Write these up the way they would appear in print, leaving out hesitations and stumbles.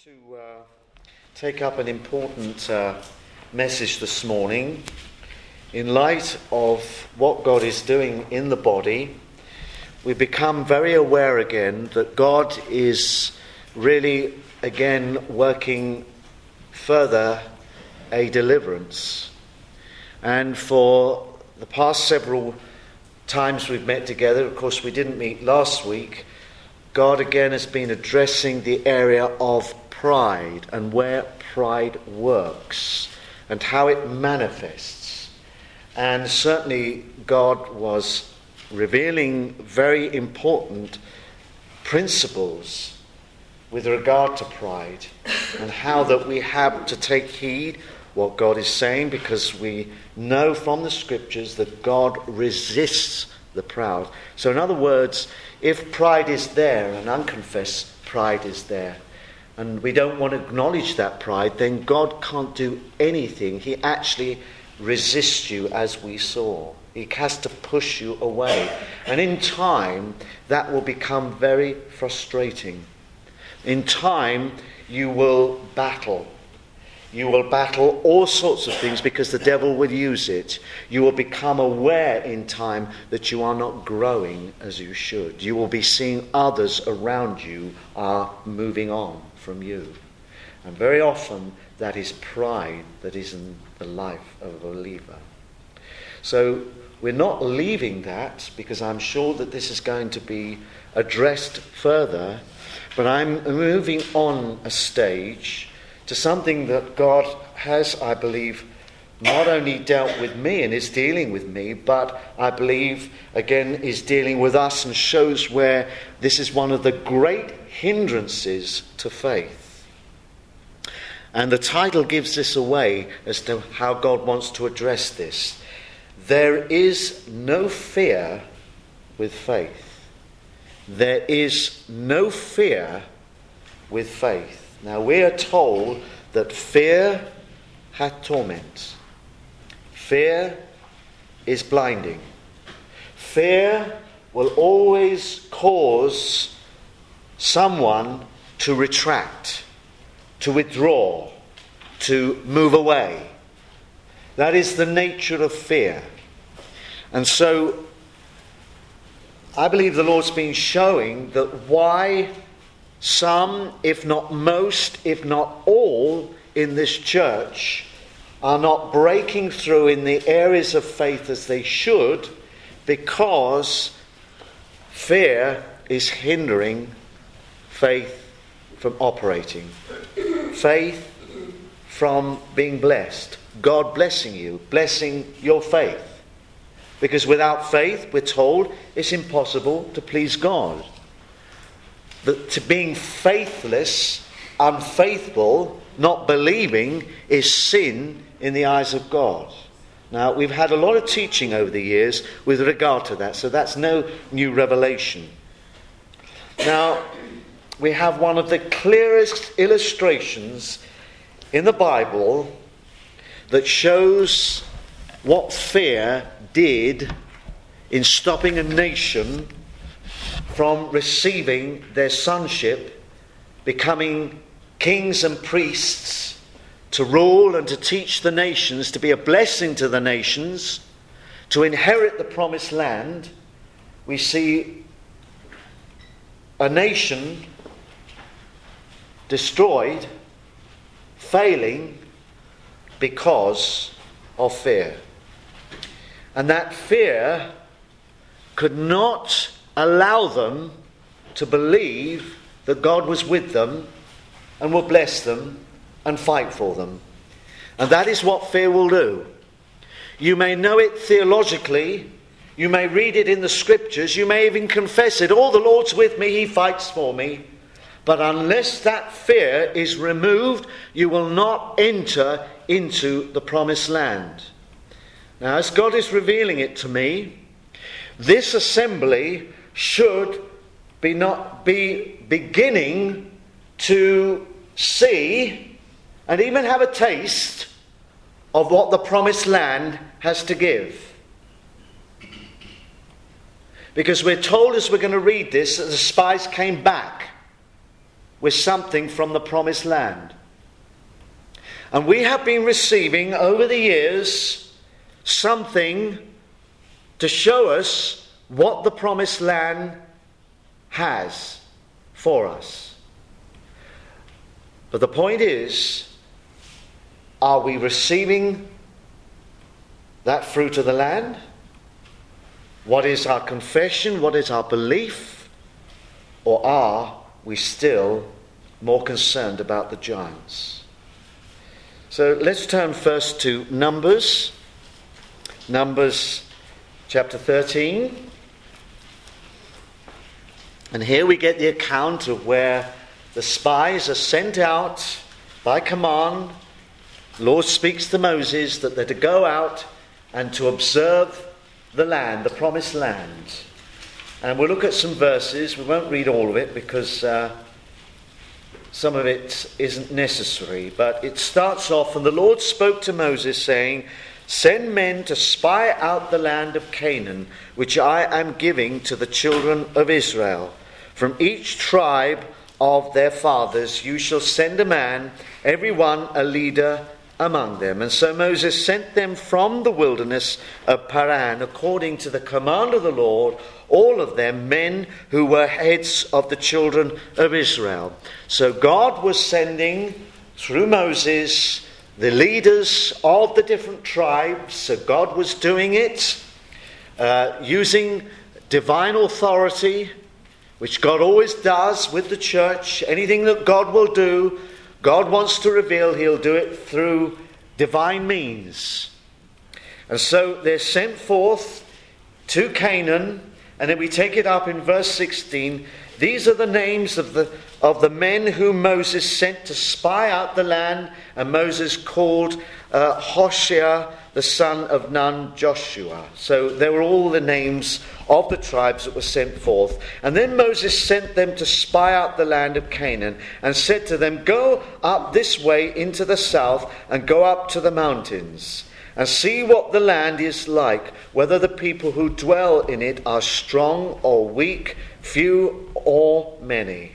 to take up an important message this morning in light of what God is doing in the body. We become very aware again that God is really again working further a deliverance. And for the past several times we've met together, of course we didn't meet last week, God again has been addressing the area of pride and where pride works and how it manifests. And certainly God was revealing very important principles with regard to pride and how that we have to take heed what God is saying, because we know from the scriptures that God resists the proud. So in other words, if pride is there and unconfessed pride is there, and we don't want to acknowledge that pride, then God can't do anything. He actually resists you, as we saw. He has to push you away. And in time, that will become very frustrating. In time, you will battle. You will battle all sorts of things because the devil will use it. You will become aware in time that you are not growing as you should. You will be seeing others around you are moving on from you. And very often that is pride that is in the life of a believer. So we're not leaving that, because I'm sure that this is going to be addressed further. But I'm moving on a stage to something that God has, I believe, not only dealt with me and is dealing with me, but I believe, again, is dealing with us and shows where this is one of the great hindrances to faith. And the title gives this away as to how God wants to address this. There is no fear with faith. There is no fear with faith. Now we are told that fear hath torment. Fear is blinding. Fear will always cause someone to retract, to withdraw, to move away. That is the nature of fear. And so I believe the Lord's been showing that why some, if not most, if not all in this church are not breaking through in the areas of faith as they should, because fear is hindering faith from operating. Faith from being blessed. God blessing you, blessing your faith. Because without faith, we're told, it's impossible to please God. That to being faithless, unfaithful, not believing, is sin in the eyes of God. Now, we've had a lot of teaching over the years with regard to that, so that's no new revelation. Now, we have one of the clearest illustrations in the Bible that shows what fear did in stopping a nation from receiving their sonship, becoming kings and priests to rule and to teach the nations, to be a blessing to the nations, to inherit the promised land. We see a nation destroyed, failing because of fear. And that fear could not allow them to believe that God was with them and will bless them and fight for them. And that is what fear will do. You may know it theologically, you may read it in the scriptures, you may even confess it. Oh, the Lord's with me, he fights for me. But unless that fear is removed, you will not enter into the promised land. Now, as God is revealing it to me, this assembly should not be beginning to see and even have a taste of what the promised land has to give. Because we're told, as we're going to read this, that the spies came back with something from the promised land. And we have been receiving over the years something to show us what the promised land has for us. But the point is, are we receiving that fruit of the land? What is our confession? What is our belief? Or are we still more concerned about the giants? So let's turn first to Numbers. Numbers chapter 13. And here we get the account of where the spies are sent out by command. The Lord speaks to Moses that they're to go out and to observe the land, the promised land. And we'll look at some verses. We won't read all of it because some of it isn't necessary. But it starts off, and the Lord spoke to Moses, saying, "Send men to spy out the land of Canaan, which I am giving to the children of Israel. From each tribe of their fathers you shall send a man, every one a leader among them." And so Moses sent them from the wilderness of Paran, according to the command of the Lord, all of them men who were heads of the children of Israel. So God was sending, through Moses, the leaders of the different tribes. So God was doing it using divine authority, which God always does with the church. Anything that God will do, God wants to reveal, he'll do it through divine means. And so they're sent forth to Canaan, and then we take it up in verse 16. These are the names of the men whom Moses sent to spy out the land, and Moses called Hoshea the son of Nun, Joshua. So there were all the names of the tribes that were sent forth. And then Moses sent them to spy out the land of Canaan, and said to them, "Go up this way into the south, and go up to the mountains, and see what the land is like, whether the people who dwell in it are strong or weak, few or many."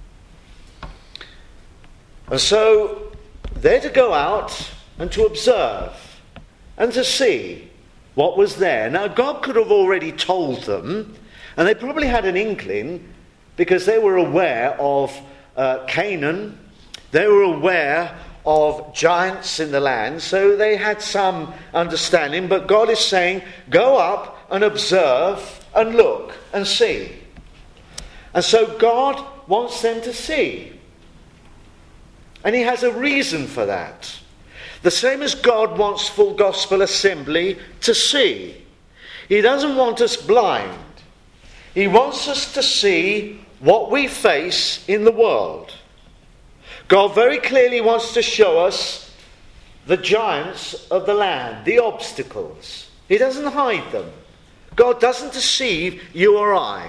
And so they're to go out and to observe and to see what was there. Now, God could have already told them, and they probably had an inkling, because they were aware of Canaan. They were aware of giants in the land, so they had some understanding. But God is saying, go up and observe and look and see. And so God wants them to see. And he has a reason for that. The same as God wants Full Gospel Assembly to see. He doesn't want us blind. He wants us to see what we face in the world. God very clearly wants to show us the giants of the land, the obstacles. He doesn't hide them. God doesn't deceive you or I.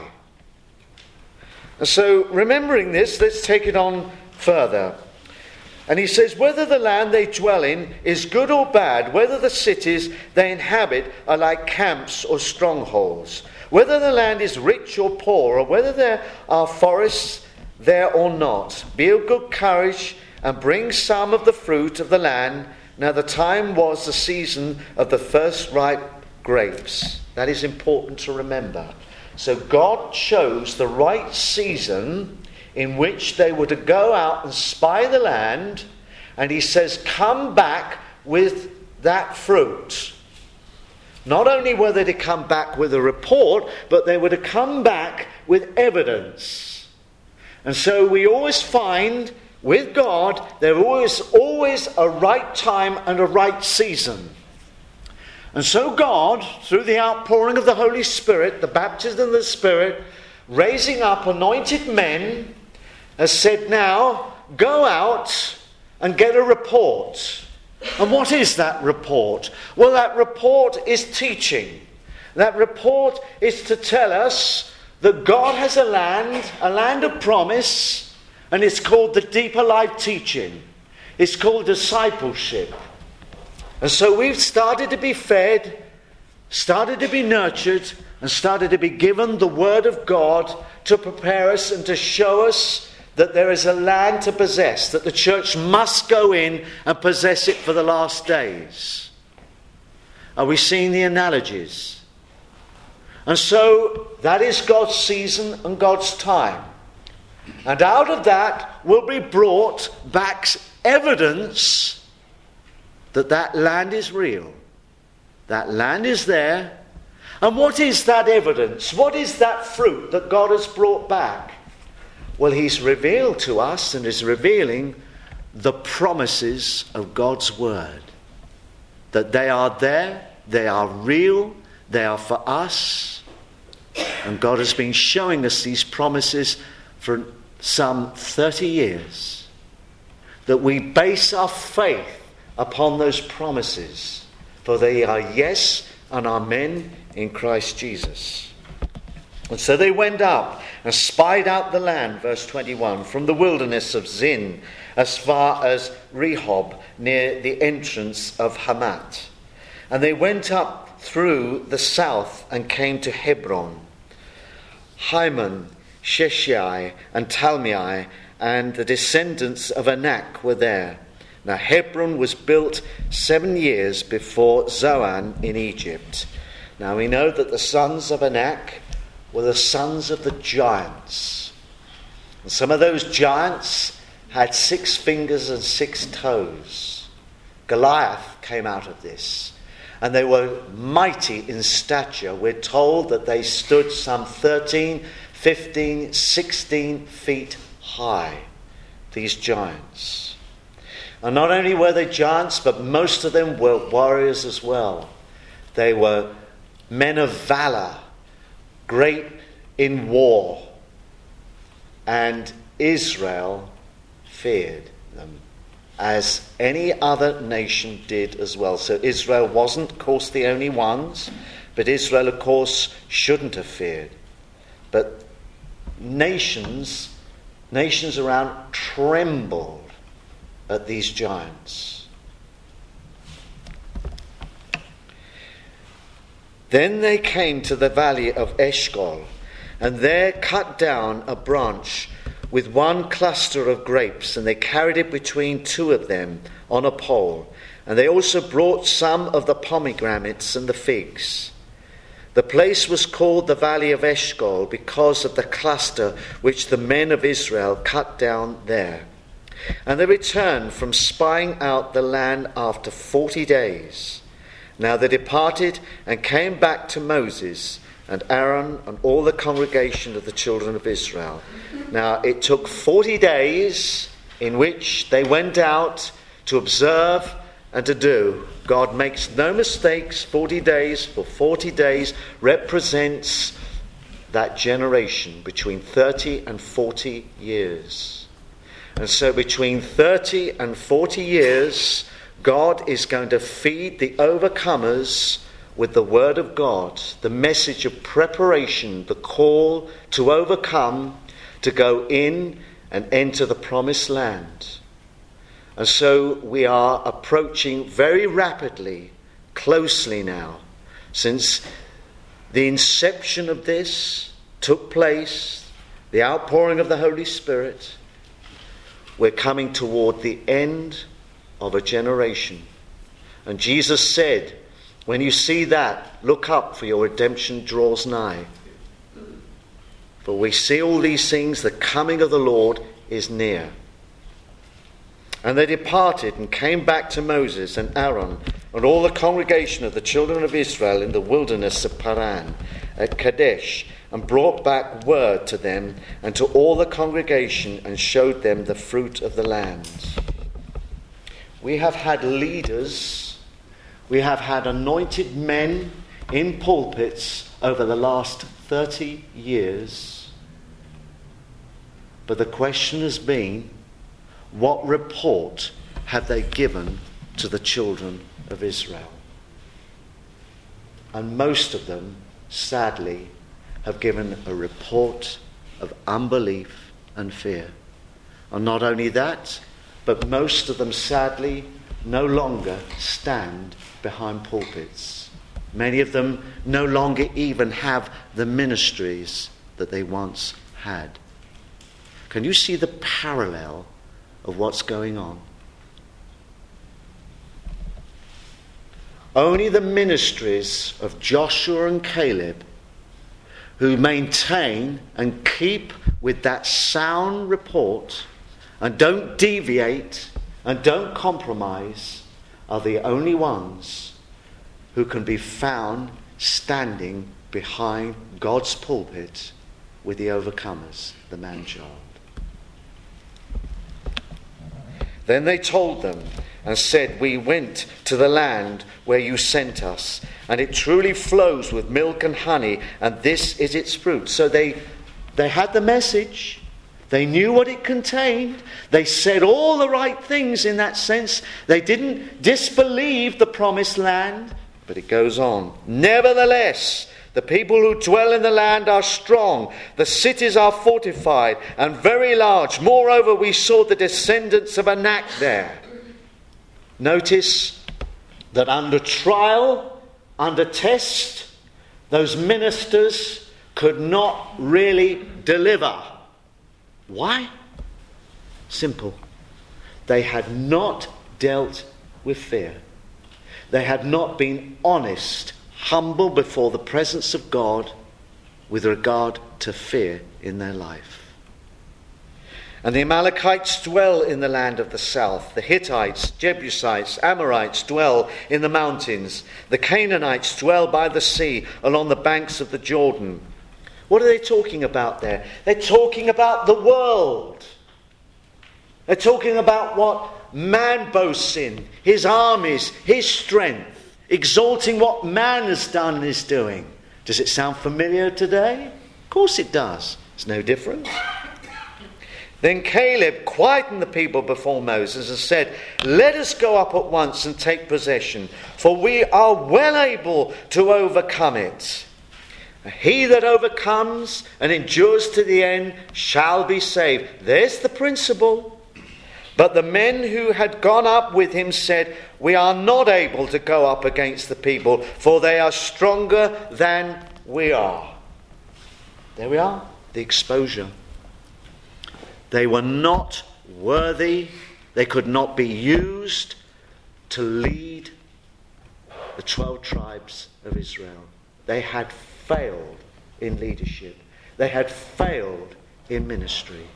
And so, remembering this, let's take it on further. And he says, whether the land they dwell in is good or bad, whether the cities they inhabit are like camps or strongholds, whether the land is rich or poor, or whether there are forests there or not, be of good courage and bring some of the fruit of the land. Now the time was the season of the first ripe grapes. That is important to remember. So God chose the right season in which they were to go out and spy the land, and he says, come back with that fruit. Not only were they to come back with a report, but they were to come back with evidence. And so we always find with God, there is always a right time and a right season. And so God, through the outpouring of the Holy Spirit, the baptism of the Spirit, raising up anointed men, has said, now, go out and get a report. And what is that report? Well, that report is teaching. That report is to tell us that God has a land of promise, and it's called the deeper life teaching. It's called discipleship. And so we've started to be fed, started to be nurtured, and started to be given the Word of God to prepare us and to show us that there is a land to possess, that the church must go in and possess it for the last days. Are we seeing the analogies? And so that is God's season and God's time. And out of that will be brought back evidence that that land is real. That land is there. And what is that evidence? What is that fruit that God has brought back? Well, he's revealed to us and is revealing the promises of God's word. That they are there, they are real, they are for us. And God has been showing us these promises for some 30 years. That we base our faith upon those promises. For they are yes and amen in Christ Jesus. And so they went up and spied out the land, verse 21, from the wilderness of Zin as far as Rehob, near the entrance of Hamath. And they went up through the south and came to Hebron. Hyman, Sheshai, and Talmai, and the descendants of Anak were there. Now Hebron was built 7 years before Zoan in Egypt. Now we know that the sons of Anak were the sons of the giants. And some of those giants had 6 fingers and 6 toes. Goliath came out of this. And they were mighty in stature. We're told that they stood some 13, 15, 16 feet high, these giants. And not only were they giants, but most of them were warriors as well. They were men of valor, great in war. And Israel feared them, as any other nation did as well. So Israel wasn't, of course, the only ones, but Israel, of course, shouldn't have feared. But nations around trembled at these giants. Then they came to the valley of Eshcol, and there cut down a branch with one cluster of grapes, and they carried it between 2 of them on a pole. And they also brought some of the pomegranates and the figs. The place was called the Valley of Eshcol because of the cluster which the men of Israel cut down there. And they returned from spying out the land after 40 days. Now they departed and came back to Moses and Aaron and all the congregation of the children of Israel. Now it took 40 days in which they went out to observe and to do. God makes no mistakes. 40 days for 40 days represents that generation between 30 and 40 years. And so between 30 and 40 years, God is going to feed the overcomers with the word of God, the message of preparation, the call to overcome, to go in and enter the promised land. And so we are approaching very rapidly, closely now, since the inception of this took place, the outpouring of the Holy Spirit. We're coming toward the end of a generation. And Jesus said, when you see that, look up, for your redemption draws nigh. For we see all these things, the coming of the Lord is near. And they departed and came back to Moses and Aaron and all the congregation of the children of Israel in the wilderness of Paran at Kadesh, and brought back word to them and to all the congregation, and showed them the fruit of the land. We have had leaders, we have had anointed men in pulpits over the last 30 years. But the question has been, what report have they given to the children of Israel? And most of them, sadly, have given a report of unbelief and fear. And not only that, but most of them, sadly, no longer stand behind pulpits. Many of them no longer even have the ministries that they once had. Can you see the parallel of what's going on? Only the ministries of Joshua and Caleb, who maintain and keep with that sound report and don't deviate and don't compromise, are the only ones who can be found standing behind God's pulpit with the overcomers, the man-child. Then they told them and said, "We went to the land where you sent us, and it truly flows with milk and honey, and this is its fruit." So they had the message. They knew what it contained. They said all the right things in that sense. They didn't disbelieve the promised land. But it goes on. "Nevertheless, the people who dwell in the land are strong. The cities are fortified and very large. Moreover, we saw the descendants of Anak there." Notice that under trial, under test, those ministers could not really deliver. Why? Simple. They had not dealt with fear. They had not been honest, humble before the presence of God with regard to fear in their life. And the Amalekites dwell in the land of the south. The Hittites, Jebusites, Amorites dwell in the mountains. The Canaanites dwell by the sea, along the banks of the Jordan. What are they talking about there? They're talking about the world. They're talking about what man boasts in, his armies, his strength, exalting what man has done and is doing. Does it sound familiar today? Of course it does. It's no different. Then Caleb quietened the people before Moses and said, "Let us go up at once and take possession, for we are well able to overcome it. He that overcomes and endures to the end shall be saved." There's the principle. But the men who had gone up with him said, "We are not able to go up against the people, for they are stronger than we are." There we are, the exposure. They were not worthy. They could not be used to lead the 12 tribes of Israel. They had failed in leadership. They had failed in ministry.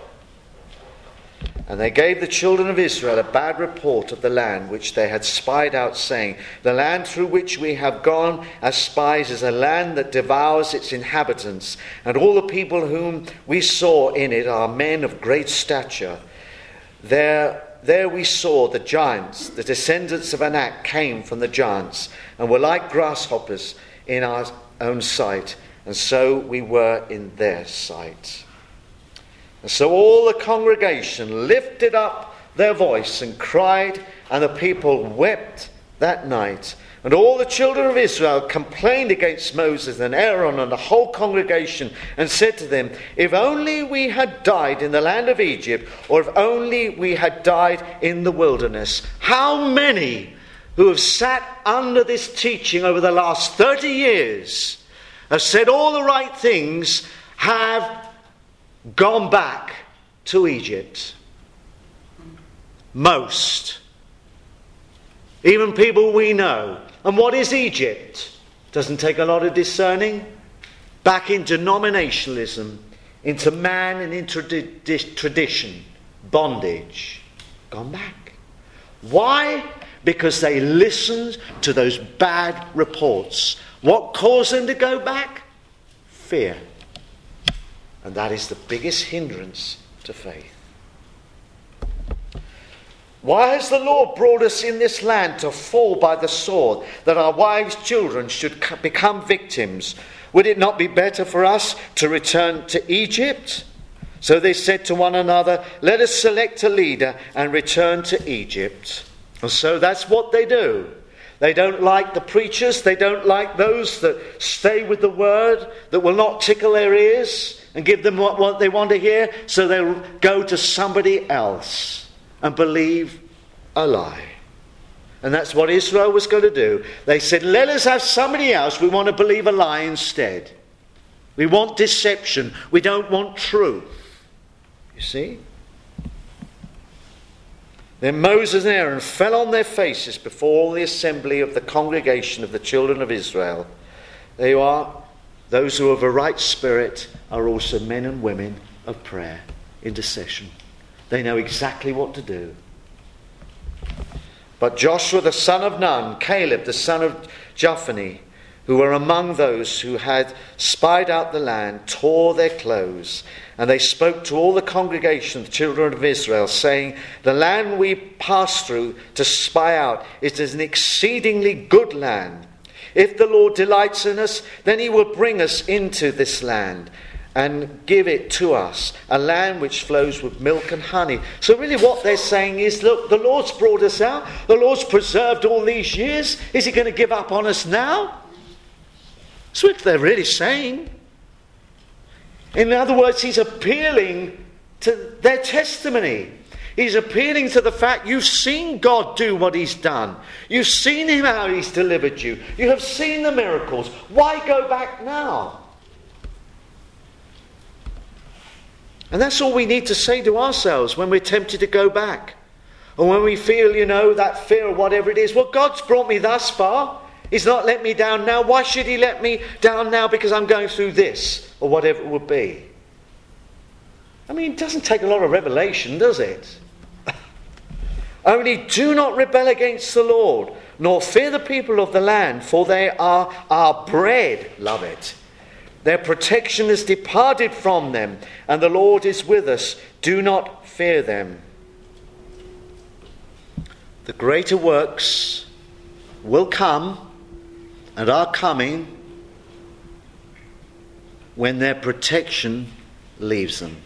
And they gave the children of Israel a bad report of the land which they had spied out, saying, "The land through which we have gone as spies is a land that devours its inhabitants, and all the people whom we saw in it are men of great stature. There we saw the giants, the descendants of Anak came from the giants, and were like grasshoppers in our own sight, and so we were in their sight." And so all the congregation lifted up their voice and cried, and the people wept that night. And all the children of Israel complained against Moses and Aaron and the whole congregation, and said to them, "If only we had died in the land of Egypt, or if only we had died in the wilderness." How many who have sat under this teaching over the last 30 years have said all the right things have gone back to Egypt? Most. Even people we know. And what is Egypt? Doesn't take a lot of discerning. Back in denominationalism, into man and into tradition, bondage. Gone back. Why? Because they listened to those bad reports. What caused them to go back? Fear. And that is the biggest hindrance to faith. Why has the Lord brought us in this land to fall by the sword, that our wives' children should become victims? Would it not be better for us to return to Egypt? So they said to one another, "Let us select a leader and return to Egypt." And so that's what they do. They don't like the preachers. They don't like those that stay with the word, that will not tickle their ears and give them what they want to hear. So they'll go to somebody else and believe a lie. And that's what Israel was going to do. They said, "Let us have somebody else. We want to believe a lie instead. We want deception. We don't want truth." You see? Then Moses and Aaron fell on their faces before all the assembly of the congregation of the children of Israel. Those who have a right spirit are also men and women of prayer, intercession. They know exactly what to do. But Joshua the son of Nun, Caleb the son of Jephunneh, who were among those who had spied out the land, tore their clothes. And they spoke to all the congregation of the children of Israel, saying, the land we passed through to spy out is an exceedingly good land. If the Lord delights in us, then he will bring us into this land and give it to us, a land which flows with milk and honey. So really what they're saying is, look, the Lord's brought us out. The Lord's preserved all these years. Is he going to give up on us now? That's what they're really saying. In other words, he's appealing to their testimony. He's appealing to the fact you've seen God do what he's done. You've seen him how he's delivered you. You have seen the miracles. Why go back now? And that's all we need to say to ourselves when we're tempted to go back. Or when we feel, that fear or whatever it is. Well, God's brought me thus far. He's not let me down now. Why should he let me down now because I'm going through this or whatever it would be? I mean, it doesn't take a lot of revelation, does it? Only do not rebel against the Lord, nor fear the people of the land, for they are our bread. Love it. Their protection has departed from them, and the Lord is with us. Do not fear them. The greater works will come and are coming when their protection leaves them.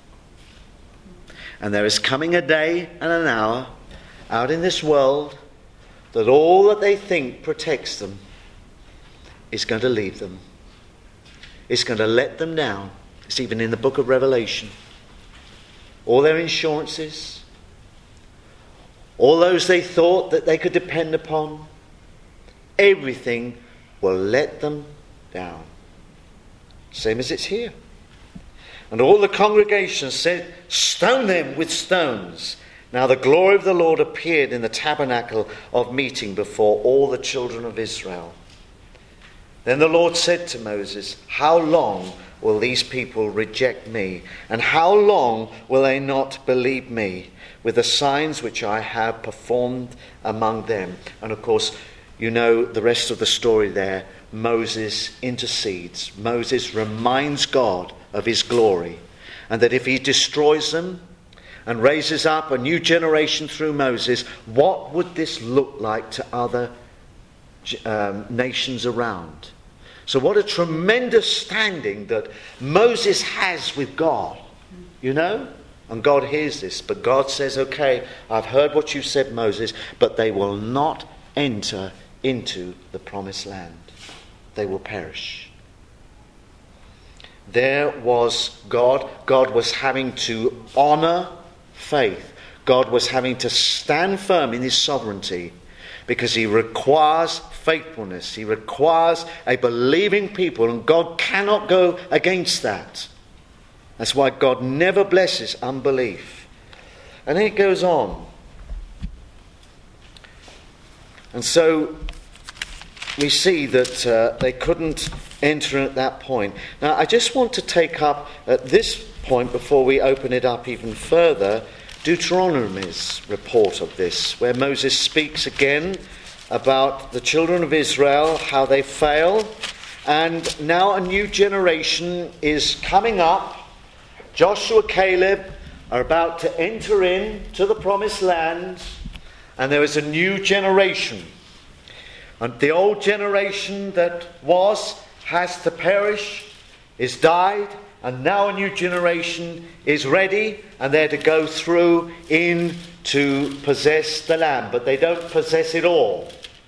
And there is coming a day and an hour out in this world that all that they think protects them is going to leave them. It's going to let them down. It's even in the book of Revelation. All their insurances, all those they thought that they could depend upon, everything will let them down. Same as it's here. And all the congregation said, stone them with stones. Now the glory of the Lord appeared in the tabernacle of meeting before all the children of Israel. Then the Lord said to Moses, how long will these people reject me? And how long will they not believe me with the signs which I have performed among them? And of course, you know the rest of the story there. Moses intercedes. Moses reminds God of his glory, and that if he destroys them and raises up a new generation through Moses, what would this look like to other nations around? So what a tremendous standing that Moses has with God, and God hears this, but God says, okay, I've heard what you said, Moses, but they will not enter into the promised land. They will perish. There was God. God was having to honor faith. God was having to stand firm in his sovereignty because he requires faithfulness. He requires a believing people, and God cannot go against that. That's why God never blesses unbelief. And then it goes on. And so we see that they couldn't enter at that point. Now, I just want to take up at this point, before we open it up even further, Deuteronomy's report of this, where Moses speaks again about the children of Israel, how they fail, and now a new generation is coming up. Joshua, Caleb are about to enter into the promised land, and there is a new generation. And the old generation that has to perish, is died, and now a new generation is ready, and they're to go through in to possess the land. But they don't possess it all.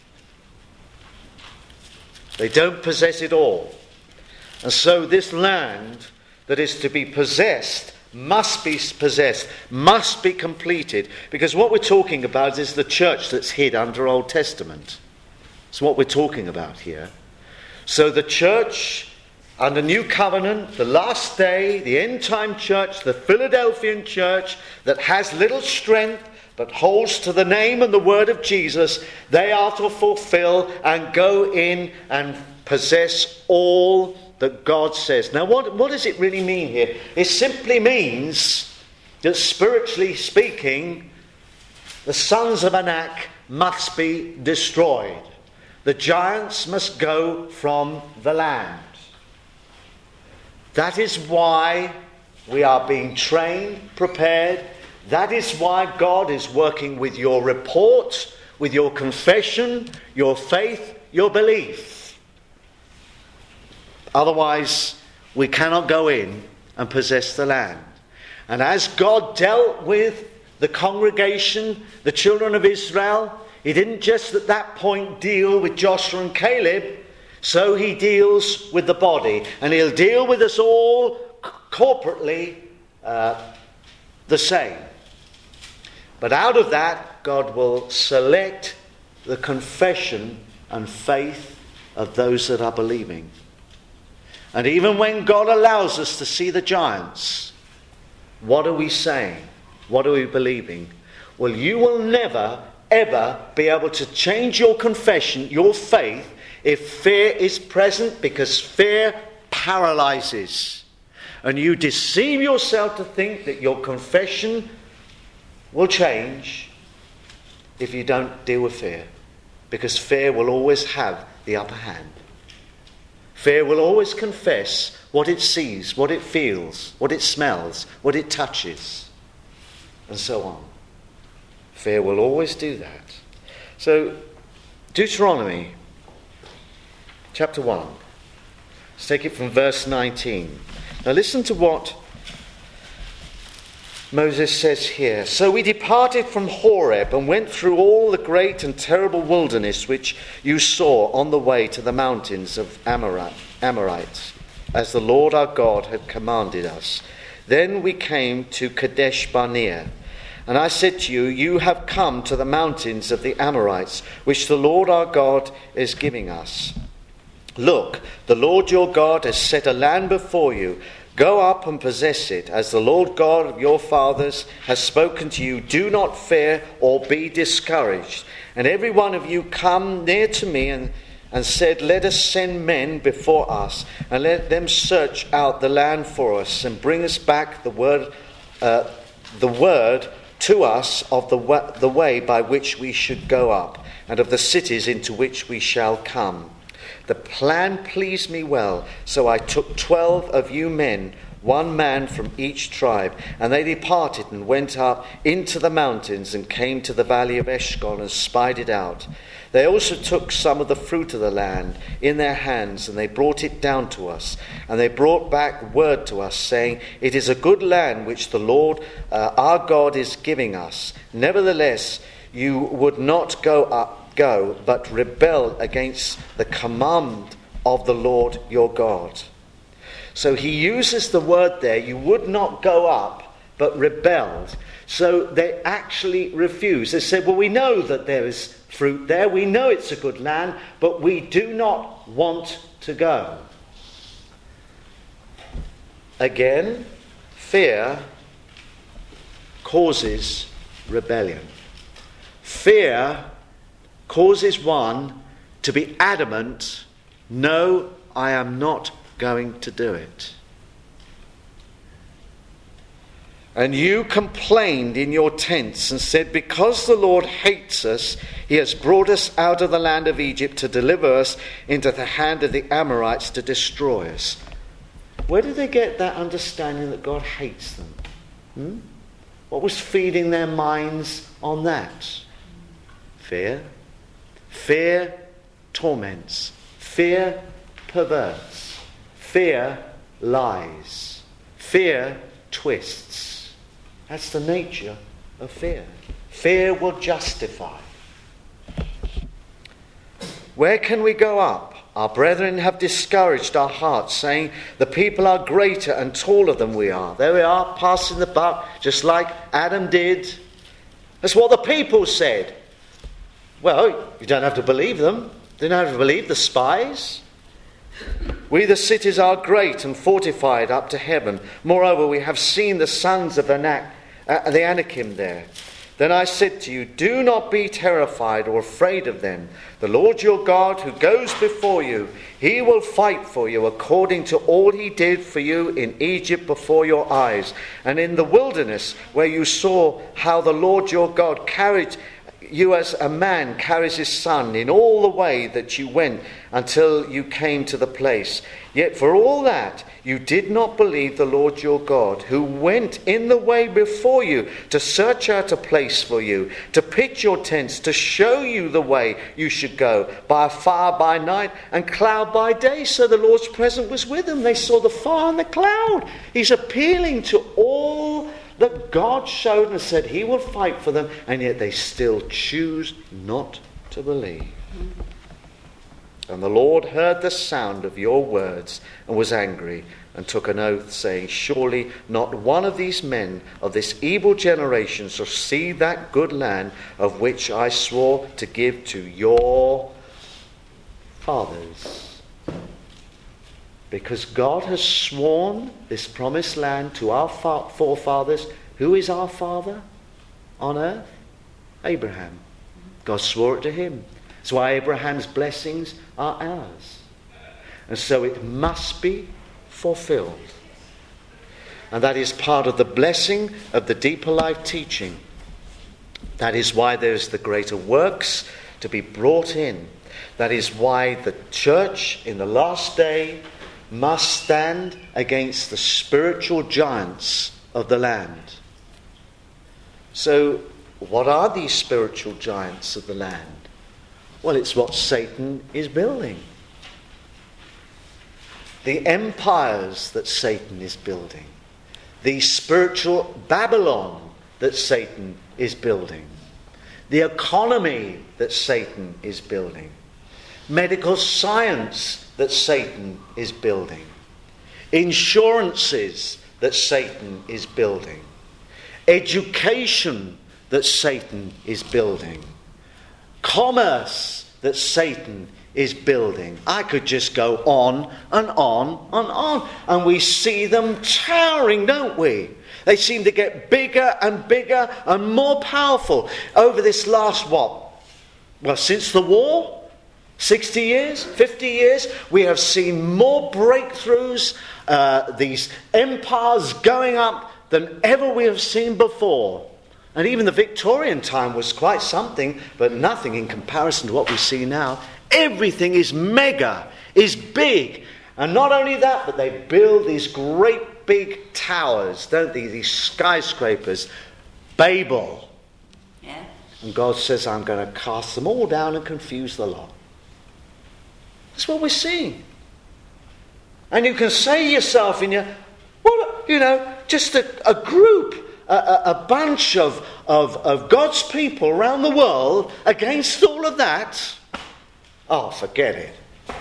They don't possess it all. And so this land that is to be possessed must be possessed, must be completed. Because what we're talking about is the church that's hid under Old Testament. It's what we're talking about here. So the church under New Covenant, the last day, the end-time church, the Philadelphian church that has little strength but holds to the name and the word of Jesus, they are to fulfill and go in and possess all that God says. Now, what does it really mean here? It simply means that, spiritually speaking, the sons of Anak must be destroyed. The giants must go from the land. That is why we are being trained, prepared. That is why God is working with your report, with your confession, your faith, your belief. Otherwise, we cannot go in and possess the land. And as God dealt with the congregation, the children of Israel, he didn't just at that point deal with Joshua and Caleb, so he deals with the body. And he'll deal with us all corporately the same. But out of that, God will select the confession and faith of those that are believing. And even when God allows us to see the giants, what are we saying? What are we believing? Well, you will never, ever be able to change your confession, your faith, if fear is present, because fear paralyzes. And you deceive yourself to think that your confession will change if you don't deal with fear, because fear will always have the upper hand. Fear will always confess what it sees, what it feels, what it smells, what it touches, and so on. Fear will always do that. So, Deuteronomy chapter 1. Let's take it from verse 19. Now listen to what Moses says here. So we departed from Horeb and went through all the great and terrible wilderness which you saw on the way to the mountains of Amorites, as the Lord our God had commanded us. Then we came to Kadesh Barnea. And I said to you, you have come to the mountains of the Amorites, which the Lord our God is giving us. Look, the Lord your God has set a land before you. Go up and possess it, as the Lord God of your fathers has spoken to you. Do not fear or be discouraged. And every one of you come near to me and said, let us send men before us, and let them search out the land for us, and bring us back the word to us of the way by which we should go up, and of the cities into which we shall come. The plan pleased me well, so I took 12 of you men, one man from each tribe, and they departed and went up into the mountains and came to the valley of Eshcol and spied it out. They also took some of the fruit of the land in their hands, and they brought it down to us. And they brought back word to us, saying, it is a good land which the Lord our God is giving us. Nevertheless, you would not go, but rebel against the command of the Lord your God. So he uses the word there, you would not go up, but rebelled. So they actually refused. They said, well, we know that there is fruit there, we know it's a good land, but we do not want to go. Again, fear causes rebellion. Fear causes one to be adamant, no, I am not going to do it. And you complained in your tents and said, because the Lord hates us, he has brought us out of the land of Egypt to deliver us into the hand of the Amorites to destroy us. Where did they get that understanding that God hates them? What was feeding their minds on that? Fear. Fear torments. Fear perverts. Fear lies. Fear twists. That's the nature of fear. Fear will justify. Where can we go up? Our brethren have discouraged our hearts, saying, the people are greater and taller than we are. There we are, passing the buck, just like Adam did. That's what the people said. Well, you don't have to believe them. You don't have to believe the spies. We, the cities, are great and fortified up to heaven. Moreover, we have seen the sons of the Anakim there. Then I said to you, do not be terrified or afraid of them. The Lord your God, who goes before you, he will fight for you according to all he did for you in Egypt before your eyes, and in the wilderness where you saw how the Lord your God carried you as a man carries his son in all the way that you went until you came to the place. Yet for all that you did not believe the Lord your God, who went in the way before you to search out a place for you, to pitch your tents, to show you the way you should go, by fire by night and cloud by day. So the Lord's presence was with them. They saw the fire and the cloud. He's appealing to all that God showed and said he will fight for them, and yet they still choose not to believe. And the Lord heard the sound of your words and was angry and took an oath, saying, surely not one of these men of this evil generation shall see that good land of which I swore to give to your fathers. Because God has sworn this promised land to our forefathers. Who is our father on earth? Abraham. God swore it to him. That's why Abraham's blessings are ours. And so it must be fulfilled. And that is part of the blessing of the Deeper Life teaching. That is why there's the greater works to be brought in. That is why the church in the last day must stand against the spiritual giants of the land. So, what are these spiritual giants of the land? Well, it's what Satan is building. The empires that Satan is building. The spiritual Babylon that Satan is building. The economy that Satan is building. Medical science that Satan is building. Insurances that Satan is building. Education that Satan is building. Commerce that Satan is building. I could just go on and on and on. And we see them towering, don't we? They seem to get bigger and bigger and more powerful over this last, since the war? 60 years, 50 years, we have seen more breakthroughs, these empires going up than ever we have seen before. And even the Victorian time was quite something, but nothing in comparison to what we see now. Everything is mega, is big. And not only that, but they build these great big towers, don't they? These skyscrapers. Babel. Yeah. And God says, I'm going to cast them all down and confuse the lot. That's what we're seeing. And you can say yourself just a group, a bunch of God's people around the world against all of that. Oh, forget it.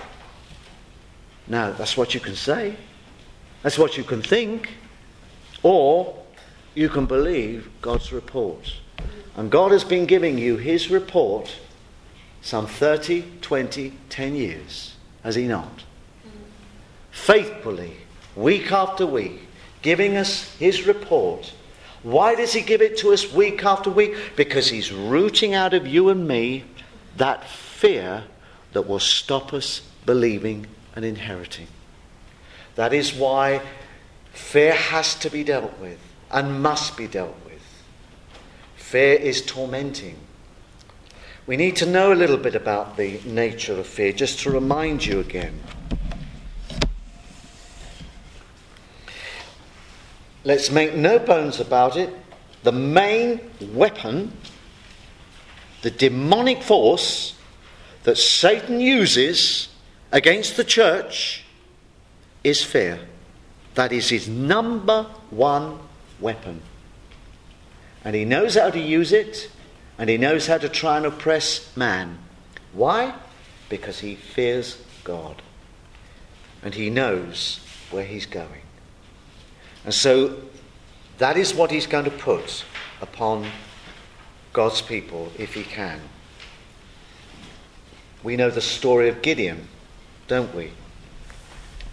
No, that's what you can say. That's what you can think. Or you can believe God's report. And God has been giving you his report some 30, 20, 10 years, has he not? Faithfully, week after week, giving us his report. Why does he give it to us week after week? Because he's rooting out of you and me that fear that will stop us believing and inheriting. That is why fear has to be dealt with and must be dealt with. Fear is tormenting. We need to know a little bit about the nature of fear, just to remind you again. Let's make no bones about it. The main weapon, the demonic force that Satan uses against the church is fear. That is his number one weapon. And he knows how to use it. And he knows how to try and oppress man. Why? Because he fears God. And he knows where he's going. And so that is what he's going to put upon God's people if he can. We know the story of Gideon, don't we?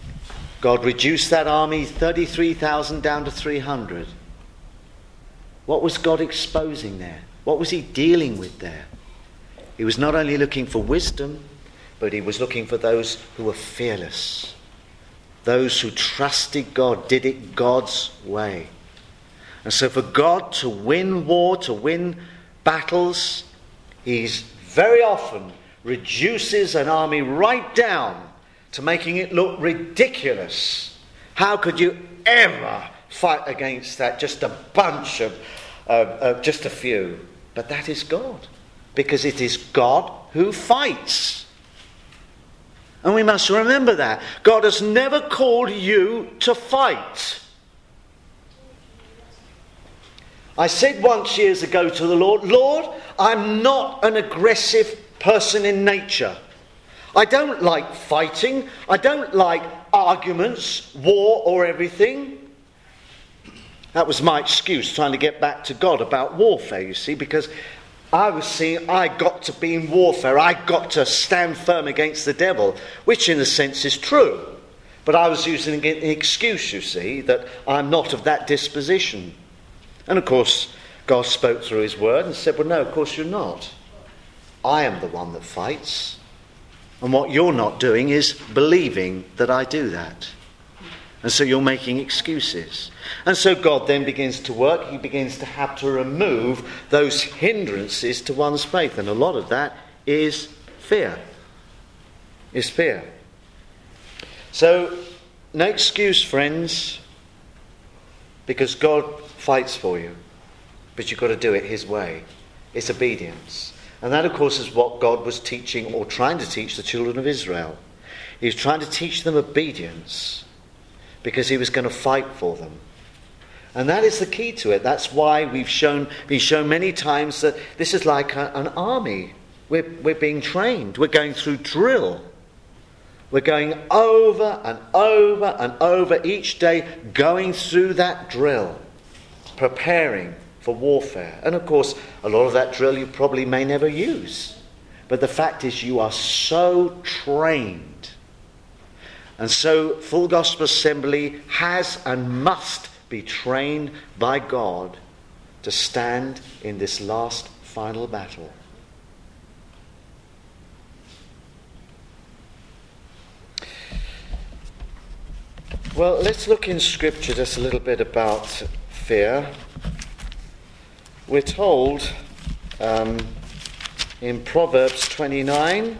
God reduced that army, 33,000 down to 300. What was God exposing there? What was he dealing with there? He was not only looking for wisdom, but he was looking for those who were fearless. Those who trusted God, did it God's way. And so for God to win war, to win battles, he very often reduces an army right down to making it look ridiculous. How could you ever fight against that? Just a bunch of just a few. But that is God, because it is God who fights. And we must remember that. God has never called you to fight. I said once years ago to the Lord, Lord, I'm not an aggressive person in nature. I don't like fighting. I don't like arguments, war or everything. That was my excuse, trying to get back to God about warfare, you see, because I was seeing I got to be in warfare. I got to stand firm against the devil, which in a sense is true. But I was using an excuse, you see, that I'm not of that disposition. And of course, God spoke through his word and said, well, no, of course you're not. I am the one that fights. And what you're not doing is believing that I do that. And so you're making excuses. And so God then begins to work. He begins to have to remove those hindrances to one's faith. And a lot of that is fear. Is fear. So, no excuse, friends, because God fights for you. But you've got to do it his way. It's obedience. And that, of course, is what God was teaching or trying to teach the children of Israel. He was trying to teach them obedience because he was going to fight for them. And that is the key to it. That's why been shown many times that this is like an army. We're being trained. We're going through drill. We're going over and over and over each day, going through that drill, preparing for warfare. And of course, a lot of that drill you probably may never use. But the fact is you are so trained. And so Full Gospel Assembly has and must be trained by God to stand in this last final battle. Well, let's look in Scripture just a little bit about fear. We're told in Proverbs 29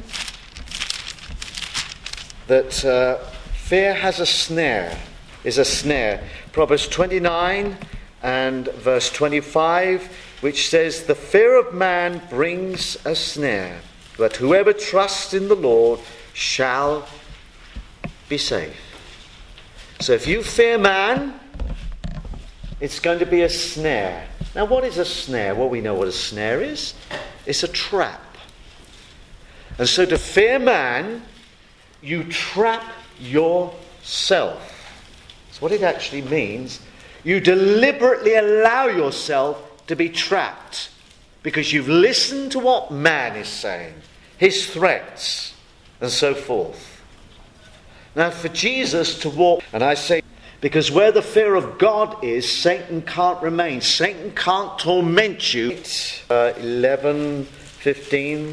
that fear has a snare, is a snare. Proverbs 29 and verse 25, which says, the fear of man brings a snare, but whoever trusts in the Lord shall be safe. So if you fear man, it's going to be a snare. Now, what is a snare? Well, we know what a snare is. It's a trap. And so to fear man, you trap yourself. That's what it actually means. You deliberately allow yourself to be trapped because you've listened to what man is saying, his threats, and so forth. Now, for Jesus to walk, and I say, because where the fear of God is, Satan can't remain. Satan can't torment you. 11:15.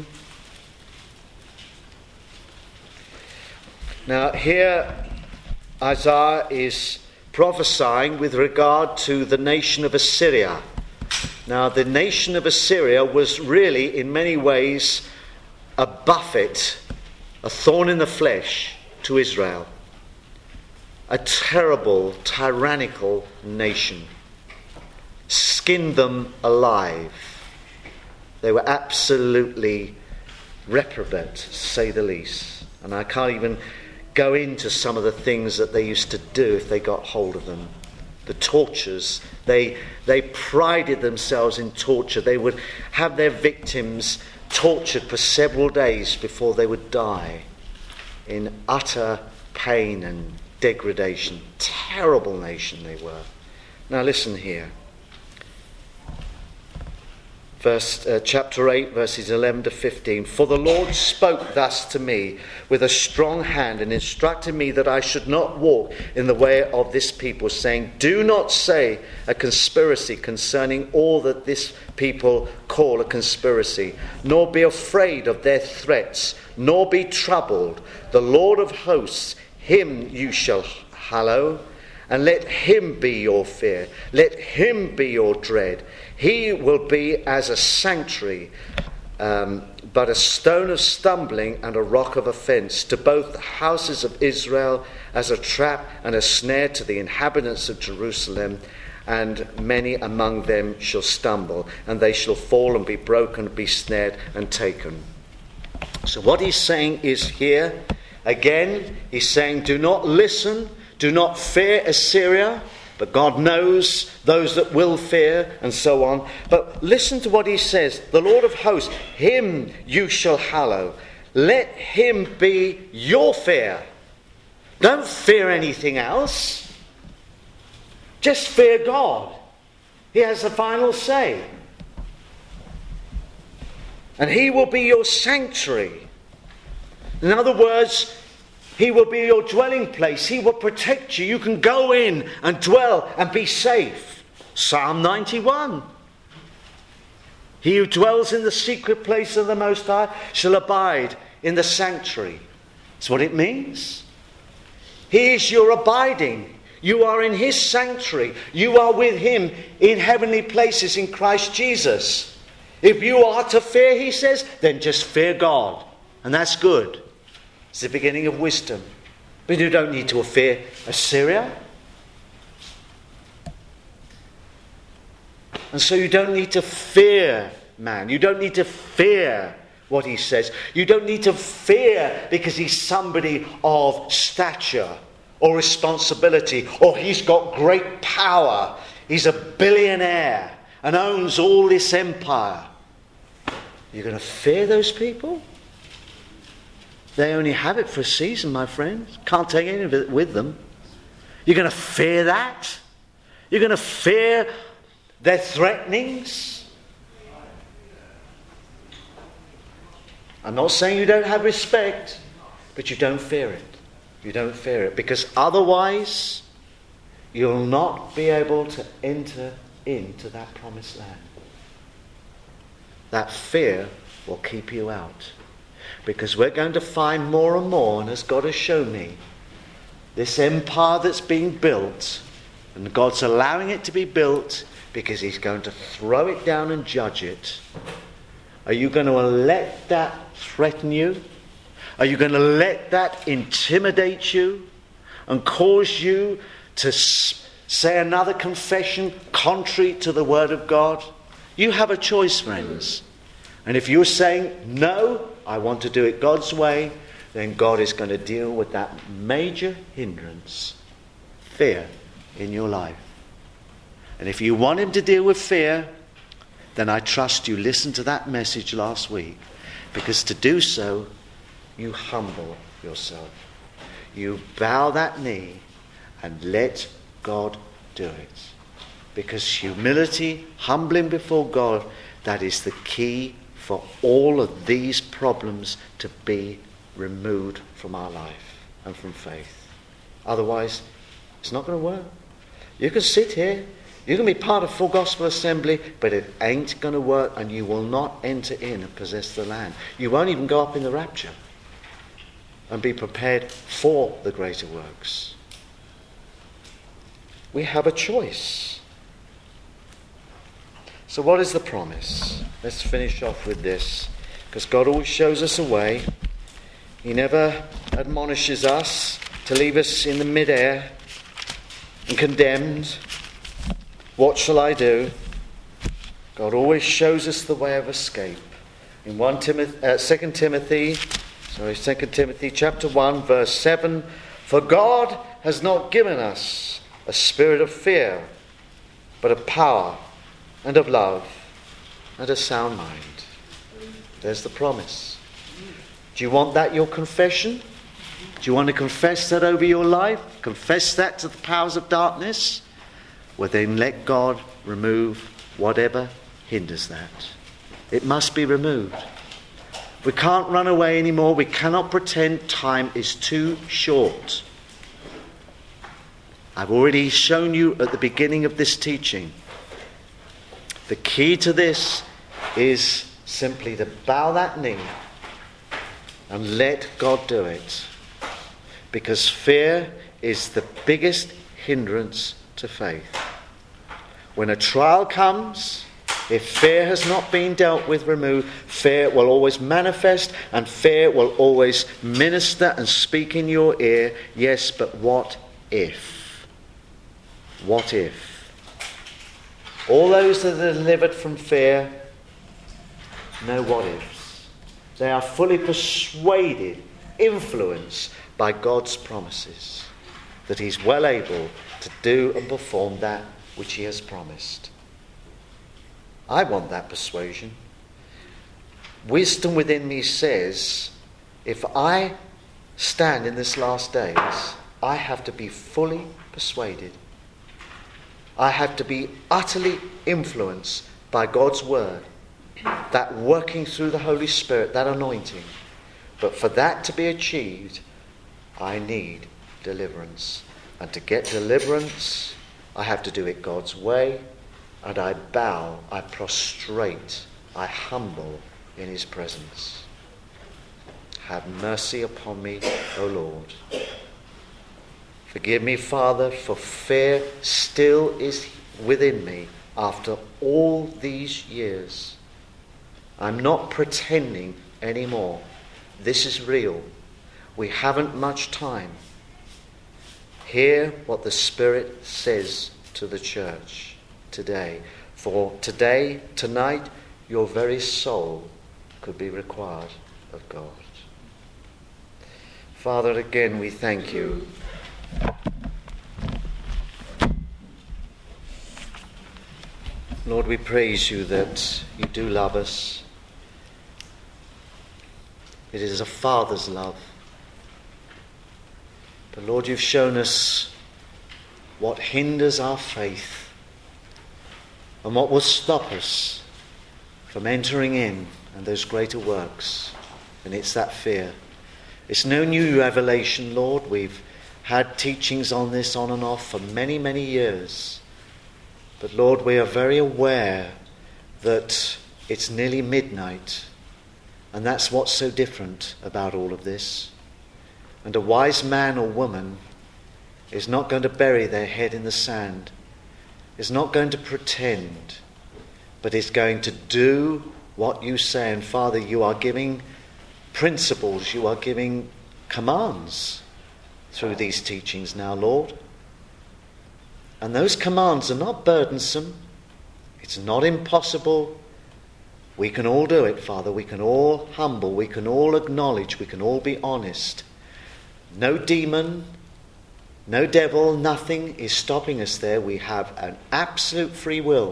Now here Isaiah is prophesying with regard to the nation of Assyria. Now the nation of Assyria was really in many ways a buffet, a thorn in the flesh to Israel. A terrible, tyrannical nation. Skinned them alive. They were absolutely reprobate, to say the least. And I can't even go into some of the things that they used to do if they got hold of them. The tortures. They prided themselves in torture. They would have their victims tortured for several days before they would die in utter pain and degradation. Terrible nation they were. Now listen here. chapter 8, verses 11 to 15. For the Lord spoke thus to me with a strong hand and instructed me that I should not walk in the way of this people, saying, do not say a conspiracy concerning all that this people call a conspiracy, nor be afraid of their threats, nor be troubled. The Lord of hosts, him you shall hallow, and let him be your fear. Let him be your dread. He will be as a sanctuary, but a stone of stumbling and a rock of offence to both the houses of Israel, as a trap and a snare to the inhabitants of Jerusalem. And many among them shall stumble, and they shall fall and be broken, be snared and taken. So what he's saying is here, again, he's saying, do not listen, do not fear Assyria, but God knows those that will fear, and so on. But listen to what he says. The Lord of hosts, him you shall hallow. Let him be your fear. Don't fear anything else. Just fear God. He has the final say. And he will be your sanctuary. In other words, he will be your dwelling place. He will protect you. You can go in and dwell and be safe. Psalm 91. He who dwells in the secret place of the Most High shall abide in the sanctuary. That's what it means. He is your abiding. You are in his sanctuary. You are with him in heavenly places in Christ Jesus. If you are to fear, he says, then just fear God. And that's good. It's the beginning of wisdom. But you don't need to fear Assyria. And so you don't need to fear man. You don't need to fear what he says. You don't need to fear because he's somebody of stature or responsibility, or he's got great power. He's a billionaire and owns all this empire. You're going to fear those people? They only have it for a season, my friends. Can't take any of it with them. You're going to fear that? You're going to fear their threatenings? I'm not saying you don't have respect, but you don't fear it. You don't fear it, because otherwise you'll not be able to enter into that promised land. That fear will keep you out. Because we're going to find more and more, and as God has shown me, this empire that's being built, and God's allowing it to be built because he's going to throw it down and judge it. Are you going to let that threaten you? Are you going to let that intimidate you and cause you to say another confession contrary to the word of God? You have a choice, friends. And if you're saying, no, I want to do it God's way, then God is going to deal with that major hindrance, fear, in your life. And if you want him to deal with fear, then I trust you listened to that message last week. Because to do so, you humble yourself. You bow that knee and let God do it. Because humility, humbling before God, that is the key for all of these problems to be removed from our life and from faith. Otherwise, it's not going to work. You can sit here, you can be part of Full Gospel Assembly, but it ain't going to work, and you will not enter in and possess the land. You won't even go up in the rapture and be prepared for the greater works. We have a choice. So what is the promise? Let's finish off with this, because God always shows us a way. He never admonishes us to leave us in the midair and condemned. What shall I do? God always shows us the way of escape. In 2 Timothy chapter 1, verse 7, for God has not given us a spirit of fear, but of power and of love and a sound mind. There's the promise. Do you want that your confession? Do you want to confess that over your life? Confess that to the powers of darkness? Well, then let God remove whatever hinders that. It must be removed. We can't run away anymore. We cannot pretend time is too short. I've already shown you at the beginning of this teaching. The key to this is simply to bow that knee and let God do it. Because fear is the biggest hindrance to faith. When a trial comes, if fear has not been dealt with, removed, fear will always manifest and fear will always minister and speak in your ear. Yes, but what if? What if? All those that are delivered from fear know what ifs. They are fully persuaded, influenced by God's promises, that he's well able to do and perform that which he has promised. I want that persuasion. Wisdom within me says, if I stand in this last days, I have to be fully persuaded. I have to be utterly influenced by God's word, that working through the Holy Spirit, that anointing. But for that to be achieved, I need deliverance. And to get deliverance, I have to do it God's way. And I bow, I prostrate, I humble in his presence. Have mercy upon me, O Lord. Forgive me, Father, for fear still is within me after all these years. I'm not pretending anymore. This is real. We haven't much time. Hear what the Spirit says to the church today. For today, tonight, your very soul could be required of God. Father, again we thank you. Lord, we praise you that you do love us. It is a father's love. But Lord, you've shown us what hinders our faith and what will stop us from entering in and those greater works. And it's that fear. It's no new revelation, Lord. We've had teachings on this on and off for many, many years. But Lord, we are very aware that it's nearly midnight. And that's what's so different about all of this. And a wise man or woman is not going to bury their head in the sand, is not going to pretend, but is going to do what you say. And Father, you are giving principles, you are giving commands through these teachings now, Lord. And those commands are not burdensome. It's not impossible. We can all do it, Father. We can all humble. We can all acknowledge. We can all be honest. No demon, no devil, nothing is stopping us there. We have an absolute free will.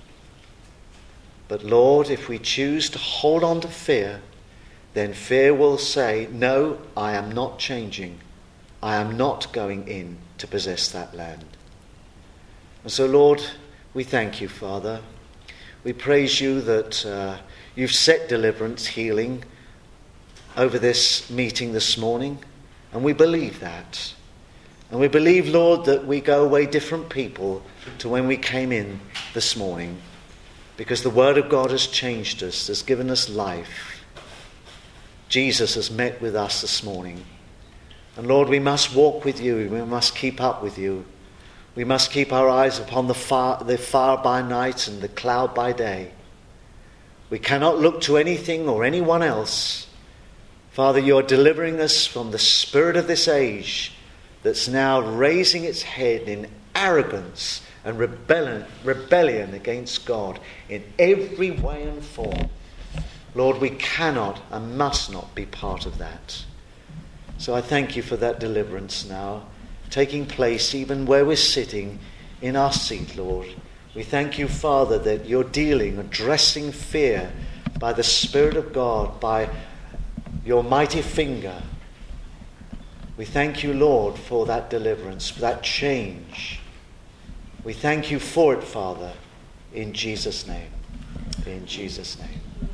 But Lord, if we choose to hold on to fear, then fear will say, no, I am not changing. I am not going in to possess that land. And so, Lord, we thank you, Father. We praise you that you've set deliverance, healing over this meeting this morning. And we believe that. And we believe, Lord, that we go away different people to when we came in this morning. Because the Word of God has changed us, has given us life. Jesus has met with us this morning. And Lord, we must walk with you. We must keep up with you. We must keep our eyes upon the fire by night and the cloud by day. We cannot look to anything or anyone else. Father, you are delivering us from the spirit of this age that's now raising its head in arrogance and rebellion against God in every way and form. Lord, we cannot and must not be part of that. So I thank you for that deliverance now, taking place even where we're sitting in our seat, Lord. We thank you, Father, that you're dealing, addressing fear by the Spirit of God, by your mighty finger. We thank you, Lord, for that deliverance, for that change. We thank you for it, Father, in Jesus' name. In Jesus' name.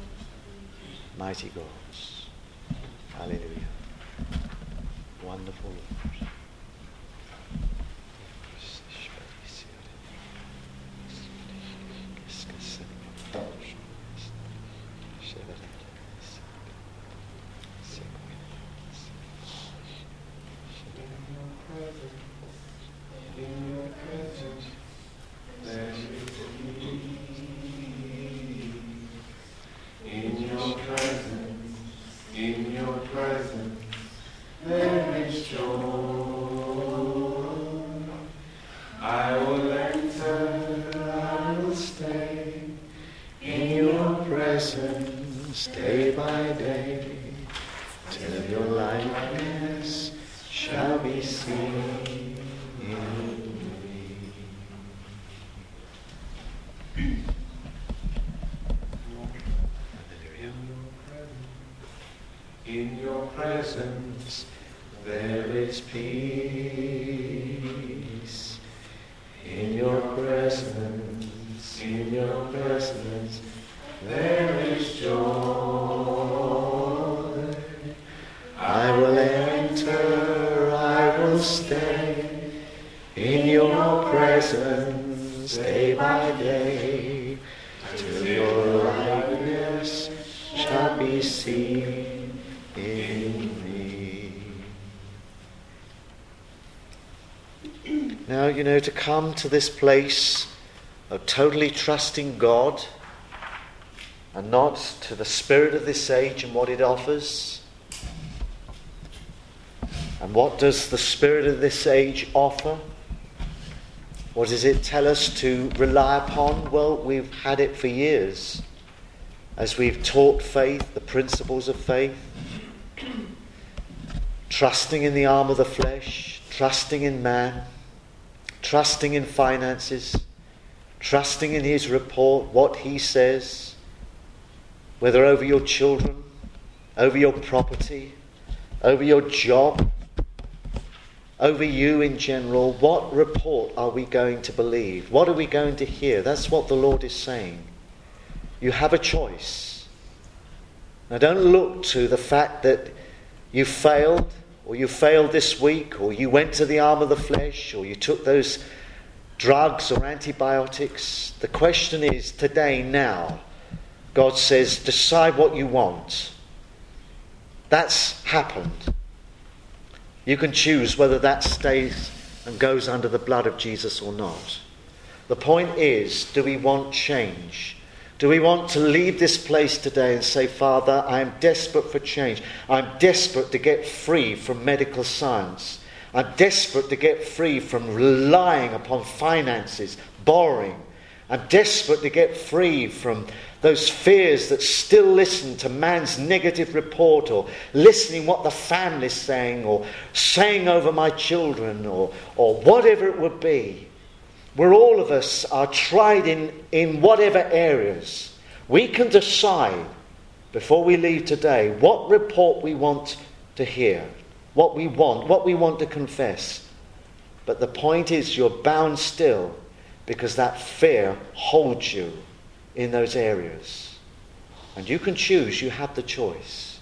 Mighty God. Hallelujah. Wonderful Lord. Day by day, till your likeness shall be seen in me. In your presence there is peace. In your presence, there is joy. I will enter, I will stay in your presence day by day, till your likeness shall be seen in me. Now, to come to this place of totally trusting God and not to the spirit of this age and what it offers. And what does the spirit of this age offer? What does it tell us to rely upon? Well, we've had it for years as we've taught faith, the principles of faith, trusting in the arm of the flesh, trusting in man, trusting in finances, trusting in his report, what he says, whether over your children, over your property, over your job, over you in general. What report are we going to believe? What are we going to hear? That's what the Lord is saying. You have a choice. Now don't look to the fact that you failed, or you failed this week, or you went to the arm of the flesh, or you took those drugs or antibiotics. The question is, today, now, God says, decide what you want. That's happened. You can choose whether that stays and goes under the blood of Jesus or not. The point is, do we want change? Do we want to leave this place today and say, Father, I am desperate for change. I'm desperate to get free from medical science. I'm desperate to get free from relying upon finances, borrowing. I'm desperate to get free from those fears that still listen to man's negative report, or listening what the family's saying, or saying over my children, or whatever it would be. Where all of us are tried in whatever areas, we can decide before we leave today what report we want to hear, what we want to confess. But the point is, you're bound still because that fear holds you in those areas. And you can choose, you have the choice.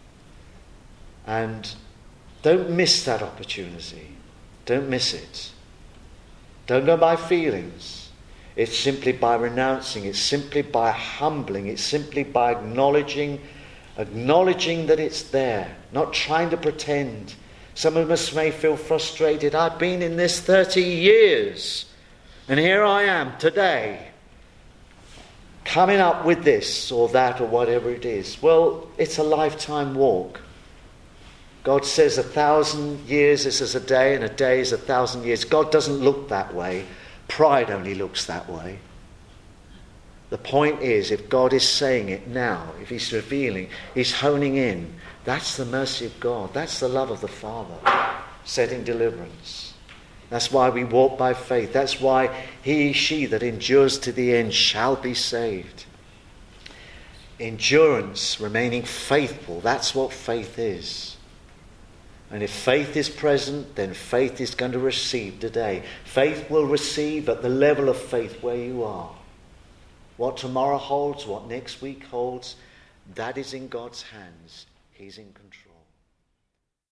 And don't miss that opportunity. Don't miss it. Don't go by feelings. It's simply by renouncing. It's simply by humbling. It's simply by acknowledging that it's there. Not trying to pretend. Some of us may feel frustrated. I've been in this 30 years. And here I am today, coming up with this or that or whatever it is. Well, it's a lifetime walk. God says 1,000 years is as a day, and a day is 1,000 years. God doesn't look that way. Pride only looks that way. The point is, if God is saying it now, if he's revealing, he's honing in, that's the mercy of God. That's the love of the Father, setting deliverance. That's why we walk by faith. That's why she that endures to the end shall be saved. Endurance, remaining faithful, that's what faith is. And if faith is present, then faith is going to receive today. Faith will receive at the level of faith where you are. What tomorrow holds, what next week holds, That is in God's hands. He's in control.